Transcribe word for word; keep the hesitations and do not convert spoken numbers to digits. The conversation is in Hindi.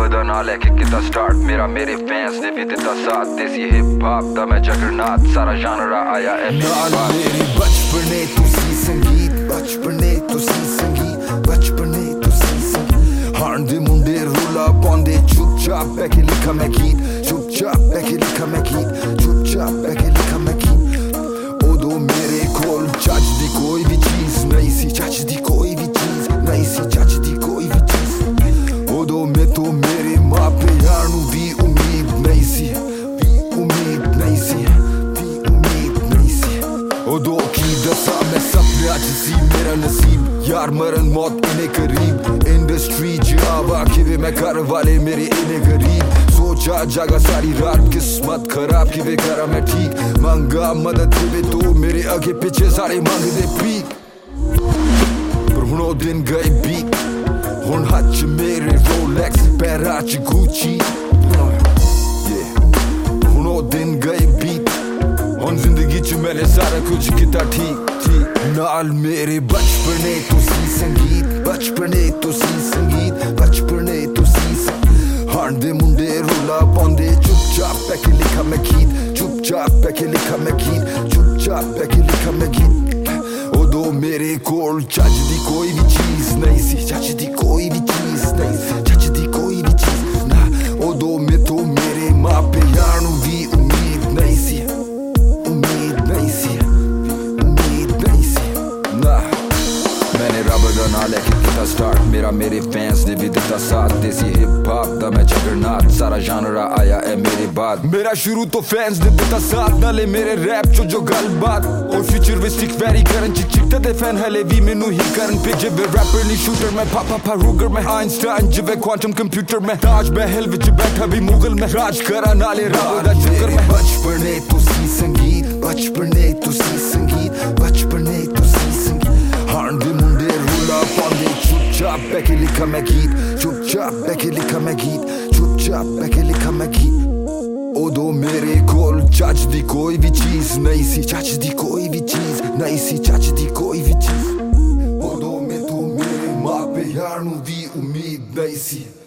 रब दा नाल लेके किता स्टार्ट मेरा मेरे फैंस ने भी दिता साथ देसी हिप हॉप दा मैं जगरनाथ सारा जानरा आया है मेरी बचपने तुसी संगीत बचपने तुसी संगीत बचपने तुसी संगीत हाण दे मुंडे रोला पांदे चुपचाप बैठे लिखा मैं गीत चुपचाप बैठे लिखा मैं गीत चुपचाप बैठे लिखा मैं गीत ओदो मेरे कोल चज दी कोई भी चीज नहीं सी चज दी कोई भी चीज नहीं सी चज दी कोई भी चीज ओदो मैं तो मेरे मां पे यार नू भी उम्मीद नहीं सी भी उम्मीद नहीं सी भी उम्मीद नहीं सी ओदो की दसा मैं सपने अज सी मेरा नसीब यार मरण मौत इन्हें करीब इंडस्ट्री जावा कि मैं घर वाले मेरे इन्हें गरीब सोचा जागा सारी रात किस्मत खराब कि वे करा मैं ठीक मांगा मदद वे तो मेरे आगे पीछे सारे मांगदे पीक पर हुण ओ दिन गए बीत हुण हाथ च मेरे रोलेक्स पैरां च गुची हुण ओ दिन गए बीत हुण जिंदगी च मैंने सारा कुछ किता ठीक ठीक नाल मेरे बचपने तुसी संगीत बचपने तुसी संगीत बचपने तुसी हाण दे मुंडे रोला पांदे चुपचाप बैठे लिखा मैं गीत चुपचाप बैठे लिखा मैं गीत चुपचाप बैठे लिखा मैं गीत ओदो मेरे कोल चज दी कोई भी चीज नहीं सी चज दी कोई भी चीज नहीं सी चज दी कोई भी चीज ना ओदो मैं तो मेरे मां पे यार नू भी उम्मीद नहीं सी उम्मीद नहीं सी उम्मीद नहीं सी ना मैंने रब दा नाल लेके किता स्टार्ट मेरा मेरे फैंस ने भी दिता साथ देसी हिप हॉप दा मैं जगरनाथ सारा जानरा आया है मेरे बाद मेरा शुरू तो फैंस ने दिता साथ नाले मेरे रैप चो जो गलबात और फ्यूचरिस्टिक वैरी करन च चिकता दे फैन हले भी मेनू ही करन पे जिवे रैपर नी शूटर मैं पापा फारूगर मैं आइंस्टाइन जिवे क्वांटम कंप्यूटर में ताज महल विच बैठा भी मुगल में राज करा नाले रब दा शुक्र मैं बचपने तुसी संगीत बचपने तुसी संगीत बचपने तुसी संगीत हाण दे मुंडे रोला पांदे चुपचाप बैठे लिखा मैं गीत चुपचाप बैठे लिखा मैं गीत चुपचाप बैठे लिखा मैं गीत ओदो मेरे कोल चज दी कोई भी चीज नहीं सी चज दी कोई भी चीज नहीं सी चज दी कोई भी चीज ओदो मैं तो मेरे मां पे यार नू भी उम्मीद नहीं सी